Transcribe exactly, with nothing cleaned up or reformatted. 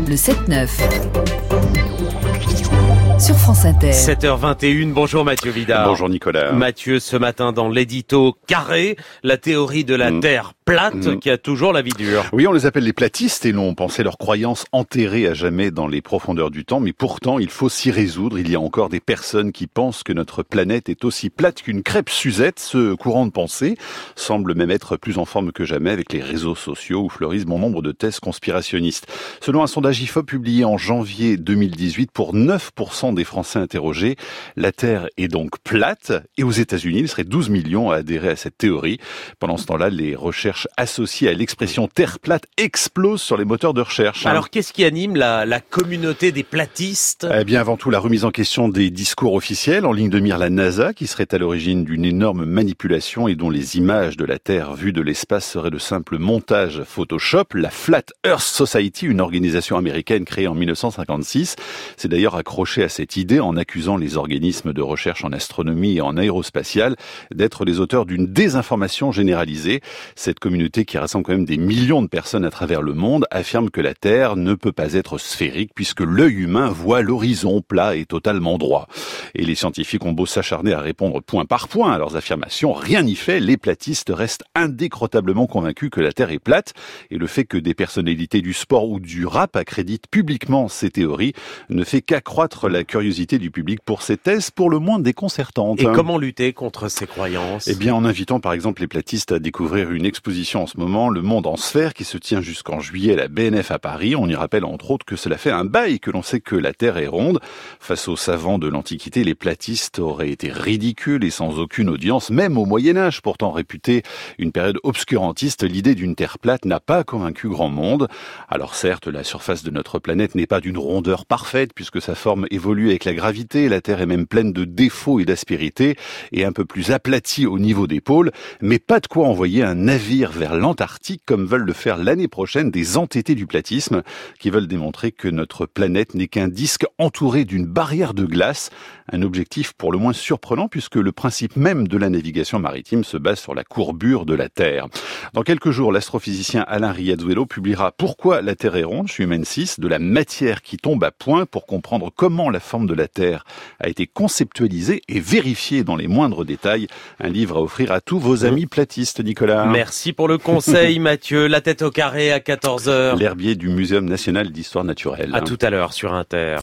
Le sept neuf. Sur France Inter. sept heures vingt et une, bonjour Mathieu Vidard. Bonjour Nicolas. Mathieu, ce matin dans l'édito Carré, la théorie de la mmh. Terre plate mmh. qui a toujours la vie dure. Oui, on les appelle les platistes et l'on pensait leurs croyances enterrées à jamais dans les profondeurs du temps, mais pourtant il faut s'y résoudre. Il y a encore des personnes qui pensent que notre planète est aussi plate qu'une crêpe Suzette. Ce courant de pensée semble même être plus en forme que jamais avec les réseaux sociaux où fleurissent bon nombre de thèses conspirationnistes. Selon un sondage I F O P publié en janvier deux mille dix-huit, pour neuf pour cent des Français interrogés, la Terre est donc plate. Et aux États-Unis, il serait douze millions à adhérer à cette théorie. Pendant ce temps-là, les recherches associées à l'expression Terre plate explosent sur les moteurs de recherche. Alors, qu'est-ce qui anime la, la communauté des platistes ? Eh bien, avant tout, la remise en question des discours officiels. En ligne de mire, la NASA, qui serait à l'origine d'une énorme manipulation et dont les images de la Terre vues de l'espace seraient de simples montages Photoshop. La Flat Earth Society, une organisation américaine créée en mille neuf cent cinquante-six, s'est d'ailleurs accrochée à cette idée en accusant les organismes de recherche en astronomie et en aérospatiale d'être les auteurs d'une désinformation généralisée. Cette communauté, qui rassemble quand même des millions de personnes à travers le monde, affirme que la Terre ne peut pas être sphérique puisque l'œil humain voit l'horizon plat et totalement droit. Et les scientifiques ont beau s'acharner à répondre point par point à leurs affirmations, rien n'y fait. Les platistes restent indécrotablement convaincus que la Terre est plate, et le fait que des personnalités du sport ou du rap accréditent publiquement ces théories ne fait qu'accroître la curiosité du public pour ces thèses pour le moins déconcertantes. Et comment lutter contre ces croyances ? Eh bien, en invitant par exemple les platistes à découvrir une exposition en ce moment, Le Monde en sphère, qui se tient jusqu'en juillet à la B N F à Paris. On y rappelle entre autres que cela fait un bail que l'on sait que la Terre est ronde. Face aux savants de l'Antiquité, les platistes auraient été ridicules et sans aucune audience, même au Moyen-Âge, pourtant réputé une période obscurantiste. L'idée d'une Terre plate n'a pas convaincu grand monde. Alors certes, la surface de notre planète n'est pas d'une rondeur parfaite, puisque sa forme évolue avec la gravité. La Terre est même pleine de défauts et d'aspérités, et un peu plus aplatie au niveau des pôles, mais pas de quoi envoyer un navire vers l'Antarctique, comme veulent le faire l'année prochaine des entêtés du platisme, qui veulent démontrer que notre planète n'est qu'un disque entouré d'une barrière de glace. Un objectif pour le moins surprenant, puisque le principe même de la navigation maritime se base sur la courbure de la Terre. Dans quelques jours, l'astrophysicien Alain Riazuelo publiera « Pourquoi la Terre est ronde ?» chez Humain six, de la matière qui tombe à point pour comprendre comment la forme de la Terre a été conceptualisée et vérifiée dans les moindres détails. Un livre à offrir à tous vos amis platistes, Nicolas. Merci pour le conseil, Mathieu. La tête au carré à quatorze heures. L'herbier du Muséum national d'histoire naturelle. À tout à l'heure sur Inter.